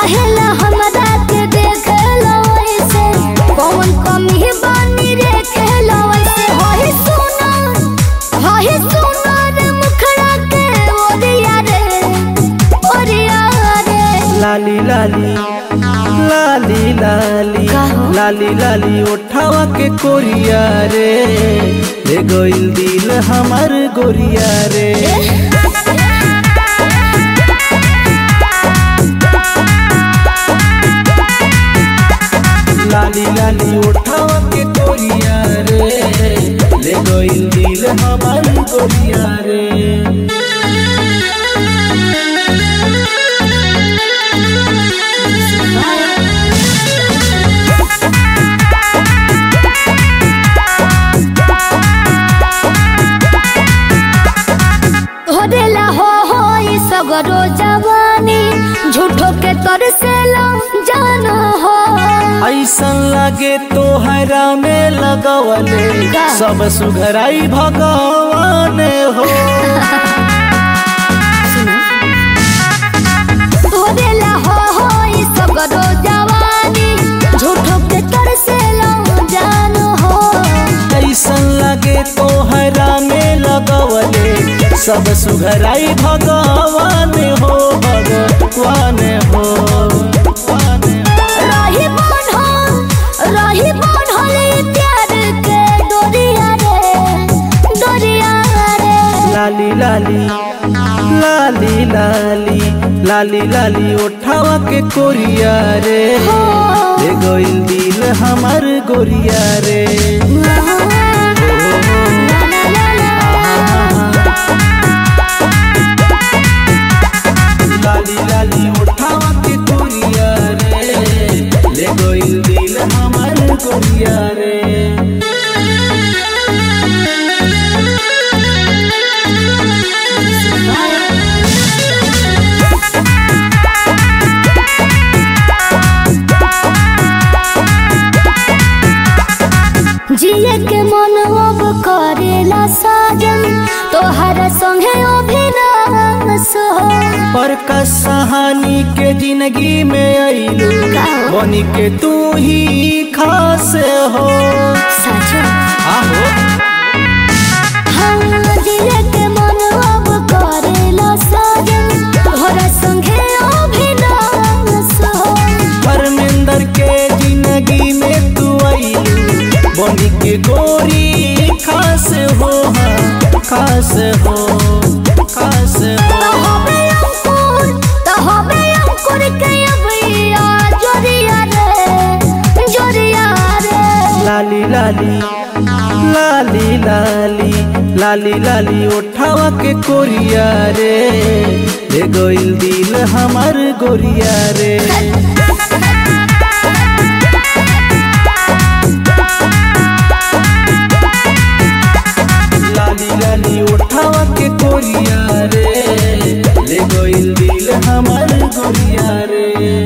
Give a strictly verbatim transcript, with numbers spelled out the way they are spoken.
काहेला हमरा के देखला वैसे कौन कमी बानी रे कहला वैसे होई सुना होई सुना रे मुखड़ा के ओरिया रे ओरिया रे लाली लाली लाली लाली लाली लाली उठावा के कोरिया रे ले गइल दिल हमार गोरिया रे लाली लाली उठावा के कोरिया रे ले गइल दिल हमार गोरिया रे होदेला हो होई सगरो जवानी झूठो के तरसेला जानो हो ऐसन लागे तो हैरा में लगवले सब सुघराई भगवान हो होदेला हो होई सगरो जवानी झूठो के तरसेला जानो हो ऐसन लागे तो हैरा में लगवले सब सुघराई भगवान हो भगवान हो रही मन हो रही मन होले प्यार के डोरिया रे डोरिया रे लाली लाली लाली लाली लाली लाली उठावा के कोरिया रे ले गइल दिल हमार गोरिया रे लाली लाली उठावा के कोरिया रे ले गइल दिल हमार गोरिया रे जिए के मन अब करेला साजन तोहर संगे अभिनाश हो पर का कहानी के जिंदगी में आइलू बनी के तू ही खास हो साजन आहो हम जिए के मन अब करेला साजन तोहर संगे अभिनाश हो परमेंद्र के जिंदगी में तू आइलू बनी के गोरी खास हो हाँ खास हो खास हो तहबे अंकुर तहबे अंकुर के अबिया जोरिया रे जोरिया रे लाली लाली लाली लाली लाली लाली उठावा के कोरिया रे ले गइल दिल हमार गोरिया रे लाली लाली उठावा के कोरिया रे ले गइल दिल हमार गोरिया रे।